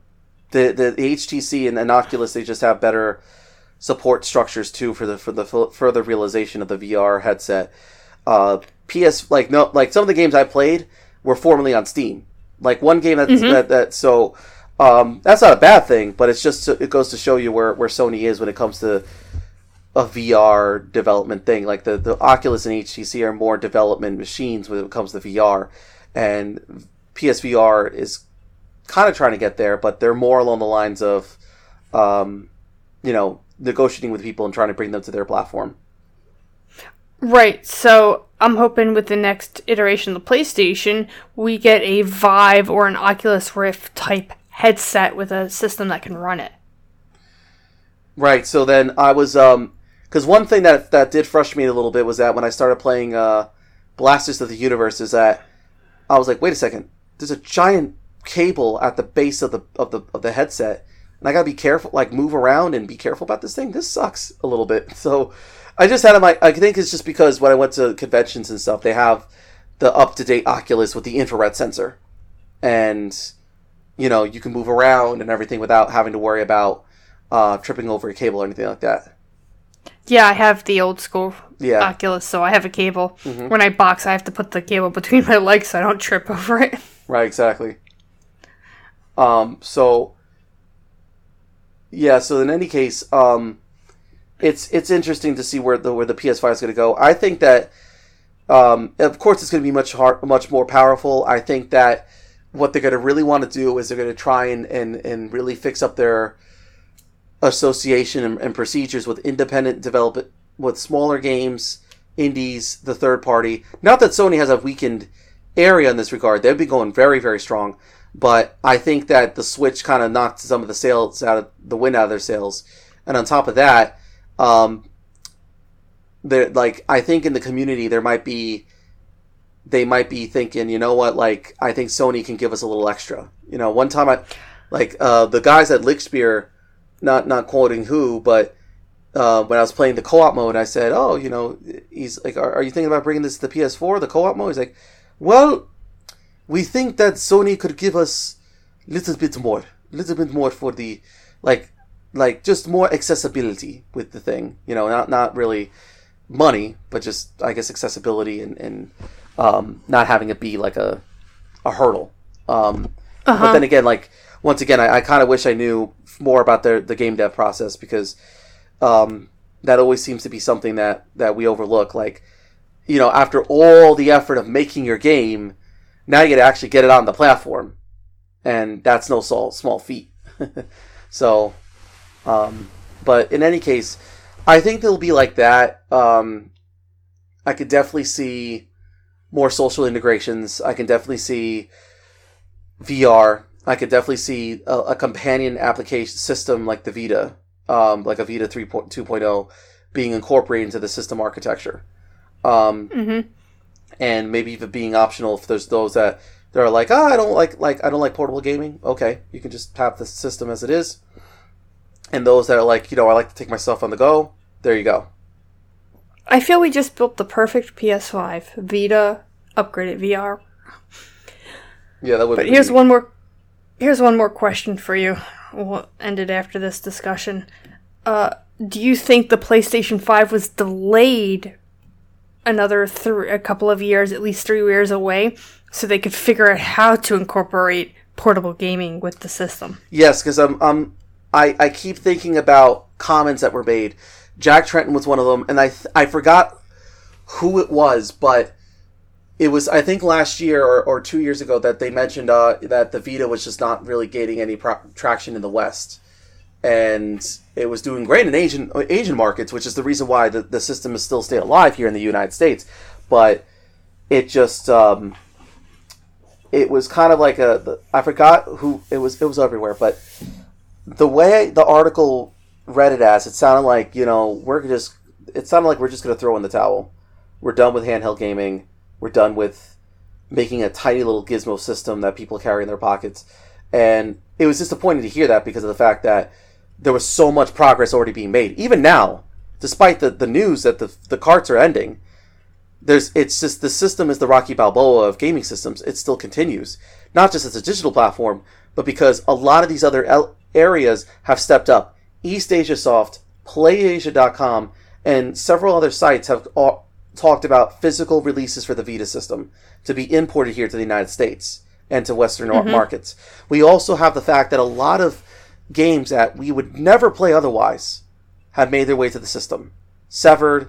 HTC and Oculus, they just have better support structures too for the further realization of the VR headset. Some of the games I played were formerly on Steam. Like one game that's not a bad thing, but it goes to show you where Sony is when it comes to a VR development thing. Like the Oculus and HTC are more development machines when it comes to VR, and PSVR is kind of trying to get there, but they're more along the lines of, negotiating with people and trying to bring them to their platform. Right, so I'm hoping with the next iteration of the PlayStation, we get a Vive or an Oculus Rift type headset with a system that can run it. Right, so then I was, because one thing that did frustrate me a little bit was that when I started playing Blasters of the Universe, is that I was like, wait a second, there's a giant cable at the base of the headset, and I gotta be careful, like move around and be careful about this thing. This sucks a little bit. So I just had I think it's just because when I went to conventions and stuff, they have the up-to-date Oculus with the infrared sensor, and you can move around and everything without having to worry about tripping over a cable or anything like that. Yeah, I have the old school Oculus, so I have a cable. Mm-hmm. When I box, I have to put the cable between my legs so I don't trip over it. Right, exactly. So in any case, it's interesting to see where the PS5 is going to go. I think that, of course, it's going to be much more powerful. I think that what they're going to really want to do is they're going to try and really fix up their association and procedures with independent development, with smaller games, indies, the third party. Not that Sony has a weakened area in this regard. They've been going very, very strong. But I think that the Switch kind of knocked some of the wind out of their sails. And on top of that, I think in the community they might be thinking, you know what, like, I think Sony can give us a little extra. One time the guys at Lickspear, not quoting who, but when I was playing the co-op mode, I said, he's like, are you thinking about bringing this to the PS4, the co-op mode? He's like, well, we think that Sony could give us a little bit more for the, like just more accessibility with the thing. Not really money, but just, I guess, accessibility and not having it be like a hurdle. But then again, once again, I kind of wish I knew more about the game dev process, because that always seems to be something that we overlook. After all the effort of making your game, now you got to actually get it on the platform, and that's no small feat. So, but in any case, I think they'll be like that. I could definitely see more social integrations. I can definitely see VR. I could definitely see a companion application system like the Vita, like a Vita 2.0, being incorporated into the system architecture. And maybe even being optional if there's those that are like, I don't like portable gaming. Okay, you can just have the system as it is. And those that are like, I like to take my stuff on the go. There you go. I feel we just built the perfect PS5, Vita, upgraded VR. Yeah, that would. But here's one more question for you. We'll end it after this discussion. Do you think the PlayStation 5 was delayed a couple of years, at least 3 years away, so they could figure out how to incorporate portable gaming with the system? Yes, because I keep thinking about comments that were made. Jack Tretton was one of them, and I forgot who it was, but it was, I think, last year or 2 years ago that they mentioned that the Vita was just not really gaining any traction in the West. And it was doing great in Asian markets, which is the reason why the system is still staying alive here in the United States. But it just, it was kind of like I forgot who, it was everywhere. But the way the article read it as, it sounded like, we're just going to throw in the towel. We're done with handheld gaming. We're done with making a tiny little gizmo system that people carry in their pockets. And it was disappointing to hear that because of the fact that there was so much progress already being made. Even now, despite the news that the carts are ending, it's just the system is the Rocky Balboa of gaming systems. It still continues. Not just as a digital platform, but because a lot of these other areas have stepped up. East Asia Soft, PlayAsia.com, and several other sites have talked about physical releases for the Vita system to be imported here to the United States and to Western markets. We also have the fact that a lot of games that we would never play otherwise have made their way to the system. Severed,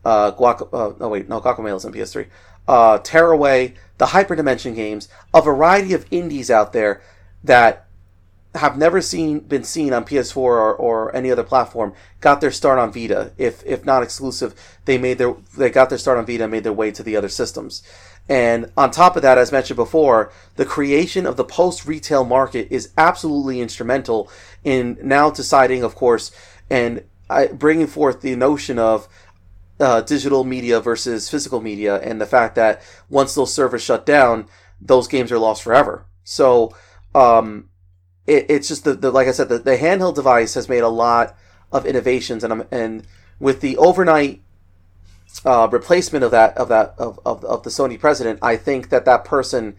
Guacamelee is on PS3, Tearaway, the Hyperdimension games, a variety of indies out there that have never been seen on PS4 or any other platform, got their start on Vita. If not exclusive, they got their start on Vita and made their way to the other systems. And on top of that, as mentioned before, the creation of the post-retail market is absolutely instrumental in now deciding, of course, and bringing forth the notion of digital media versus physical media, and the fact that once those servers shut down, those games are lost forever. So, it's just like I said, the handheld device has made a lot of innovations, and with the overnight replacement of the Sony president, I think that person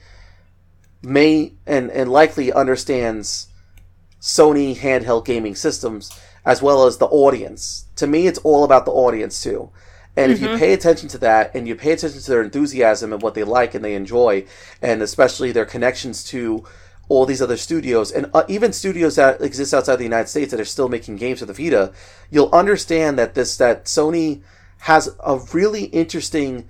may and likely understands Sony handheld gaming systems as well as the audience. To me, it's all about the audience too. And if you pay attention to that, and you pay attention to their enthusiasm and what they like and they enjoy, and especially their connections to all these other studios, and even studios that exist outside the United States that are still making games for the Vita, you'll understand that Sony has a really interesting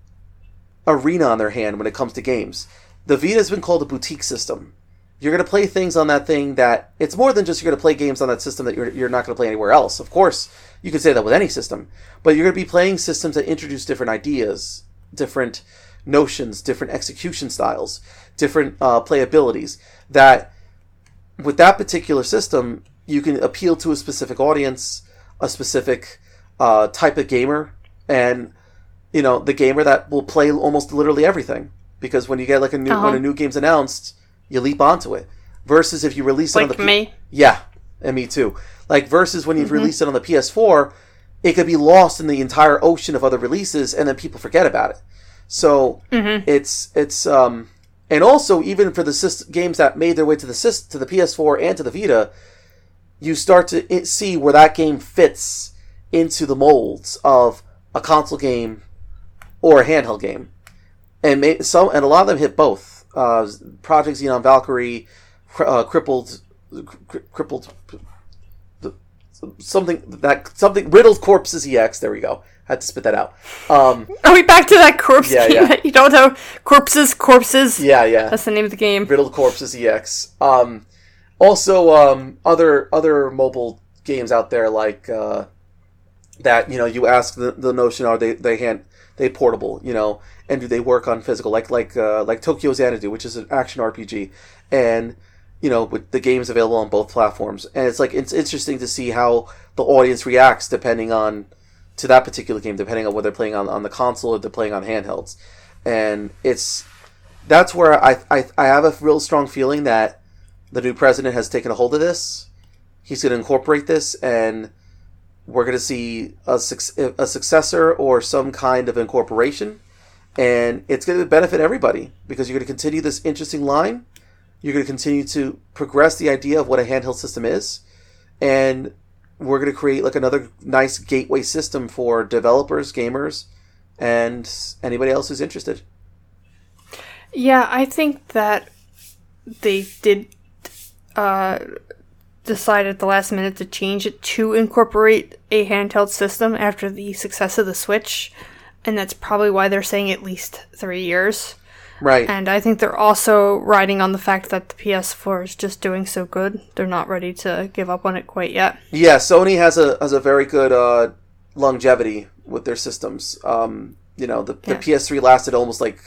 arena on their hand when it comes to games. The Vita has been called a boutique system. You're going to play things on that thing that, it's more than just you're going to play games on that system that you're not going to play anywhere else. Of course, you can say that with any system. But you're going to be playing systems that introduce different ideas, different notions, different execution styles, different playabilities. That, with that particular system, you can appeal to a specific audience, a specific type of gamer, and the gamer that will play almost literally everything. Because when you get when a new game's announced, you leap onto it. Versus if you release it on the me. Yeah, and me too. Versus when you've released it on the PS4, it could be lost in the entire ocean of other releases, and then people forget about it. So it's and also even for the games that made their way to the PS4 and to the Vita, you start to see where that game fits into the molds of a console game or a handheld game, and a lot of them hit both. Project Xenon Valkyrie, crippled, something Riddled Corpses EX. There we go. Had to spit that out. Are we back to that corpse game? Yeah. You don't know corpses. Yeah. That's the name of the game. Riddled Corpses EX. Also, other mobile games out there like that. You ask the notion: are they they portable, and do they work on physical, like Tokyo Xanadu, which is an action RPG, and with the games available on both platforms. And it's interesting to see how the audience reacts depending on to that particular game, depending on whether they're playing on the console or they're playing on handhelds. And that's where I have a real strong feeling that the new president has taken a hold of this. He's going to incorporate this, and we're going to see a successor or some kind of incorporation. And it's going to benefit everybody because you're going to continue this interesting line. You're going to continue to progress the idea of what a handheld system is. And we're going to create like another nice gateway system for developers, gamers, and anybody else who's interested. Yeah, I think that they did decide at the last minute to change it to incorporate a handheld system after the success of the Switch. And that's probably why they're saying at least 3 years. Right. And I think they're also riding on the fact that the PS4 is just doing so good. They're not ready to give up on it quite yet. Yeah, Sony has a very good longevity with their systems. The PS3 lasted almost like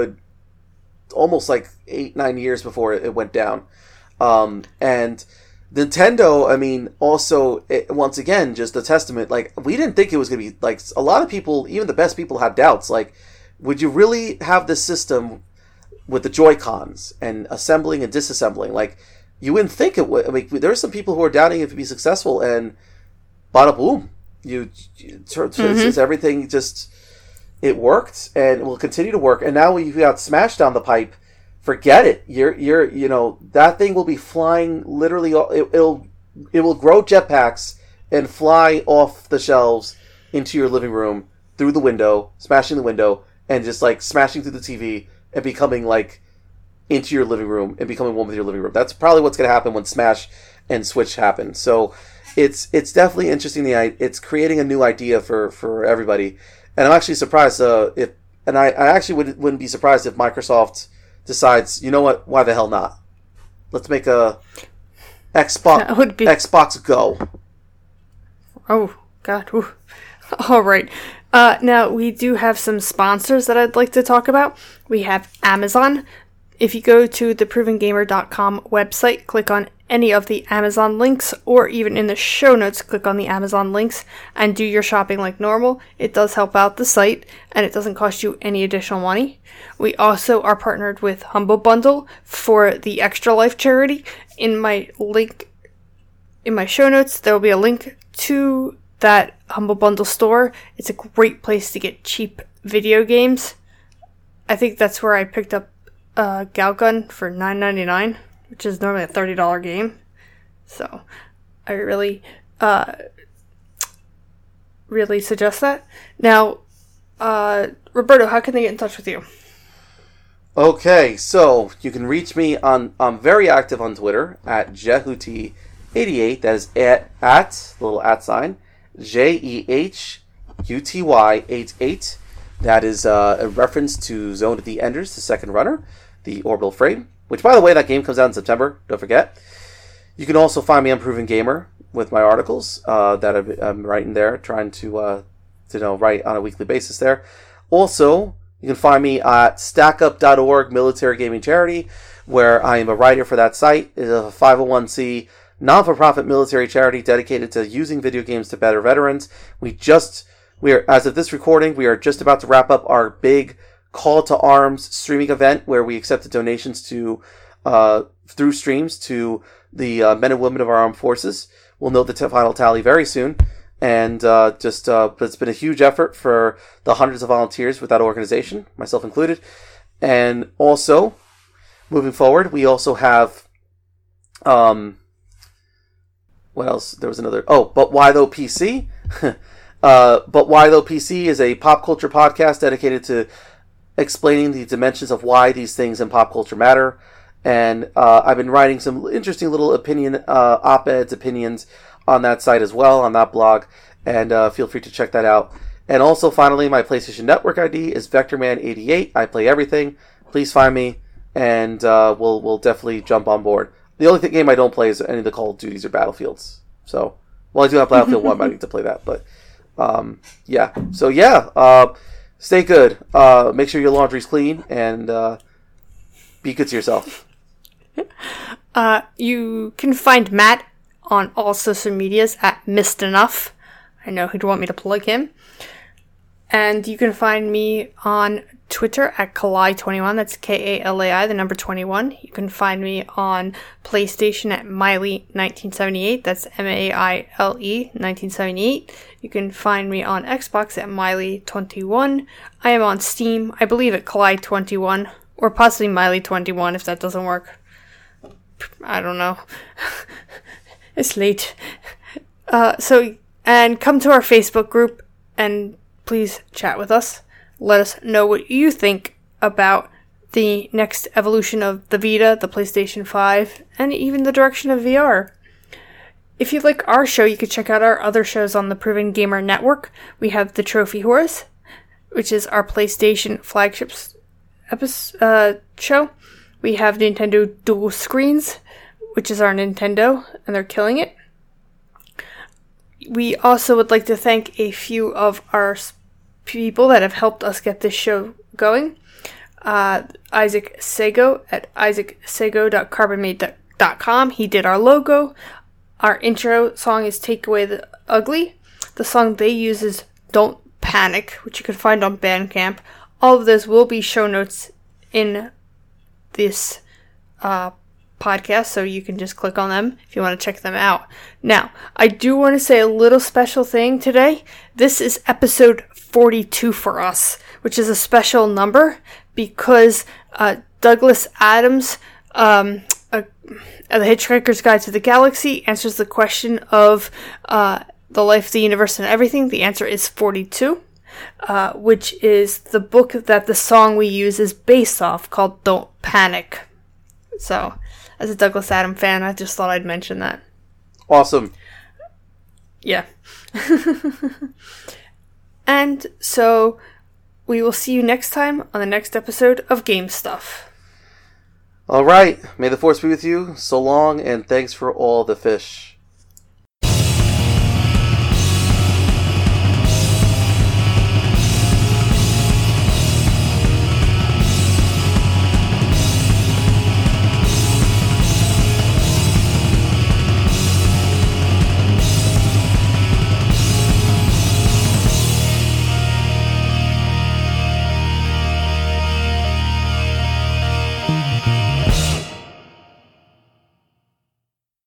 8-9 years before it went down. And Nintendo, also, once again, just a testament. Like, we didn't think it was going to be, like, a lot of people, even the best people had doubts. Like, would you really have this system with the Joy-Cons and assembling and disassembling? Like, you wouldn't think it would. There are some people who are doubting if it would be successful, and bada boom. Everything just, it worked, and will continue to work. And now you've got Smash down the pipe. Forget it. That thing will be flying literally. It will grow jetpacks and fly off the shelves into your living room through the window, smashing the window, and just like smashing through the TV and becoming like into your living room and becoming one with your living room. That's probably what's going to happen when Smash and Switch happen. So it's definitely interesting. It's creating a new idea for everybody, and I'm actually surprised. I actually wouldn't be surprised if Microsoft decides, you know what? Why the hell not? Let's make a Xbox Go. Oh God! Ooh. All right. Now we do have some sponsors that I'd like to talk about. We have Amazon. If you go to theprovengamer.com website, click on any of the Amazon links, or even in the show notes, click on the Amazon links and do your shopping like normal. It does help out the site, and it doesn't cost you any additional money. We also are partnered with Humble Bundle for the Extra Life charity. In my show notes, there will be a link to that Humble Bundle store. It's a great place to get cheap video games. I think that's where I picked up Galgun for $9.99, which is normally a $30 game. So I really suggest that. Now, Roberto, how can they get in touch with you? Okay, so you can reach me I'm very active on Twitter at Jehuty88. That is at the little @ JEHUTY88. That is a reference to Zone of the Enders, the second runner, the orbital frame, which, by the way, that game comes out in September. Don't forget. You can also find me on Proven Gamer with my articles that I'm writing there, trying to write on a weekly basis there. Also, you can find me at StackUp.org, military gaming charity, where I am a writer for that site. It is a 501c non-for-profit military charity dedicated to using video games to better veterans. We are, as of this recording, we are just about to wrap up our big Call to Arms streaming event where we accepted donations through streams to the men and women of our armed forces. We'll know the final tally very soon. And but it's been a huge effort for the hundreds of volunteers with that organization, myself included. And also, moving forward, we also have what else? There was another. Oh, But Why Though PC? But Why Though PC is a pop culture podcast dedicated to explaining the dimensions of why these things in pop culture matter. And I've been writing some interesting little opinions on that site as well, on that blog. And feel free to check that out. And also, finally, my PlayStation Network ID is VectorMan88. I play everything. Please find me, and we'll definitely jump on board. The only game I don't play is any of the Call of Duties or Battlefields. So, well, I do have Battlefield 1, but I need to play that. But, yeah. So, yeah. Stay good. Make sure your laundry's clean, and be good to yourself. You can find Matt on all social medias at Missed Enough. I know he'd want me to plug him. And you can find me on Twitter at Kalai21. That's Kalai, the number 21. You can find me on PlayStation at Miley1978. That's Maile 1978. You can find me on Xbox at Miley21. I am on Steam, I believe at Kalai21, or possibly Miley21 if that doesn't work. I don't know. It's late. And come to our Facebook group and please chat with us. Let us know what you think about the next evolution of the Vita, the PlayStation 5, and even the direction of VR. If you like our show, you can check out our other shows on the Proven Gamer Network. We have The Trophy Horse, which is our PlayStation flagship show. We have Nintendo Dual Screens, which is our Nintendo, and they're killing it. We also would like to thank a few of our people that have helped us get this show going. Isaac Sego at isaacsego.carbonmade.com. He did our logo. Our intro song is Take Away the Ugly. The song they use is Don't Panic, which you can find on Bandcamp. All of those will be show notes in this podcast, so you can just click on them if you want to check them out. Now, I do want to say a little special thing today. This is episode 42 for us, which is a special number because Douglas Adams, The Hitchhiker's Guide to the Galaxy, answers the question of the life, the universe, and everything. The answer is 42, which is the book that the song we use is based off, called Don't Panic. So, as a Douglas Adams fan, I just thought I'd mention that. Awesome. Yeah. And so, we will see you next time on the next episode of Game Stuff. All right. May the force be with you. So long, and thanks for all the fish.